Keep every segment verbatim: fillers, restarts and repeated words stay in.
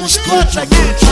muskota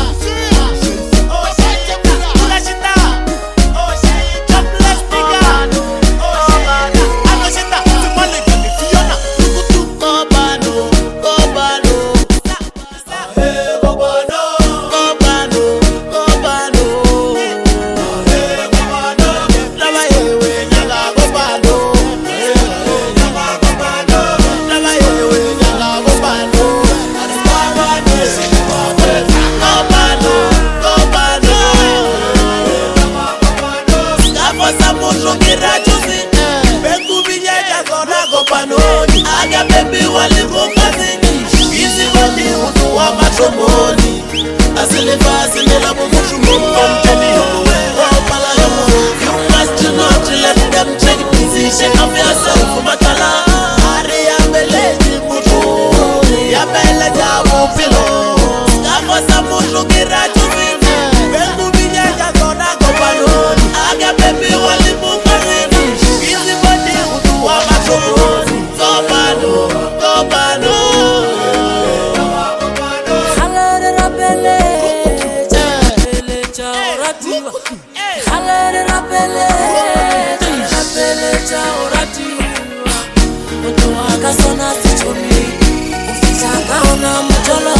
Aga baby walivukazi Izi wadi utu wa matromoni Asile fasi nila mumuchumu Mtani yuwe Wapala yumu You must not let them check Position of yourself Matala Ari ya beleji mutu Ya beleji abu filo Skafo sa mutu kirachuzi Bengu binyaja zona kopanoni Aga baby walivukazi Izi wadi utu wa matromoni Kasona sichumi Ufitaka una mjolo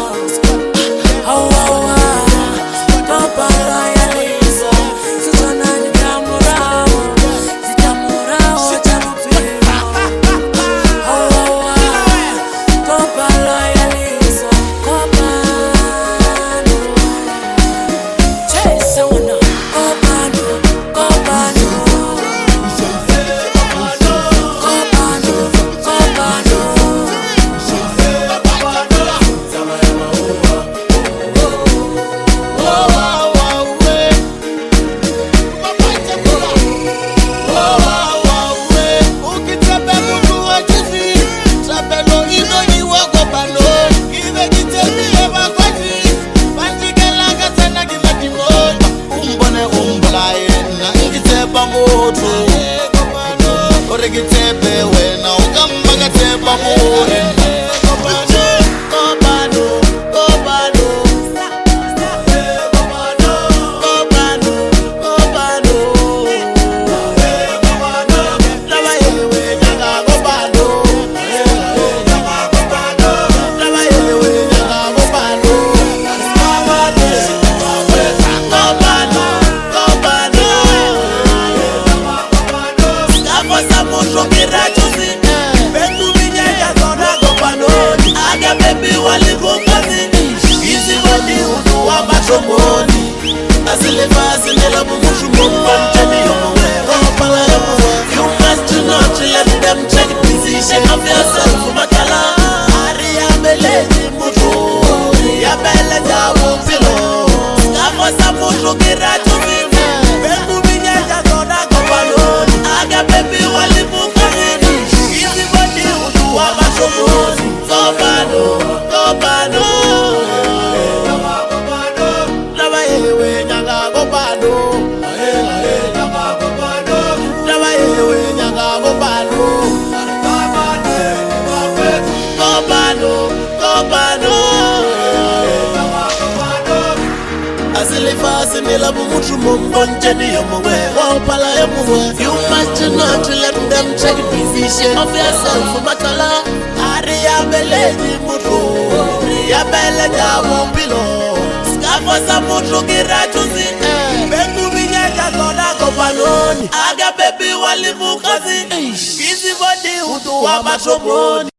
Hawa hawa Topala ya lizo Sitona nitamurao Zitamurao Chamupiro Hawa hawa Topala ya lizo Kopano Chase wana Kopano Kopano Origitepe wena ukamba gatepa more Kopano, kopano Kopano, kopano Lava yewe nyanga kopano Lava yewe nyanga kopano Kopano, kopano Skafo mucho kirachuzi Bengu binyaja zona kopanoni Aga baby walivukazi Izi wadi utu wa matromoni Asile fasi nila mumuchumu Mtani yumuwe Wapala yumuwe You must not let them check Position of yourself Matala Ari ya beleji mutu Ya beleji abu filo Skafo sa mucho kirachuzi Bengu binyaja zona kopanoni Aga baby walivukazi Izi wadi utu wa matromoni Kopano, kopano Lava yewe nyanga kopano Lava yewe nyanga kopano Kopano, kopano Asile fasi nila mumuchumu Mtani yumuwe Wapala yumuwe You must not let them check position of yourself Matala Ari ya beleji mutu Ya beleji abu pilo Skafo sa mutu kirachuzi Bengu binyaja zona kopanoni Aga baby walivukazi Izi wadi utu wa matromoni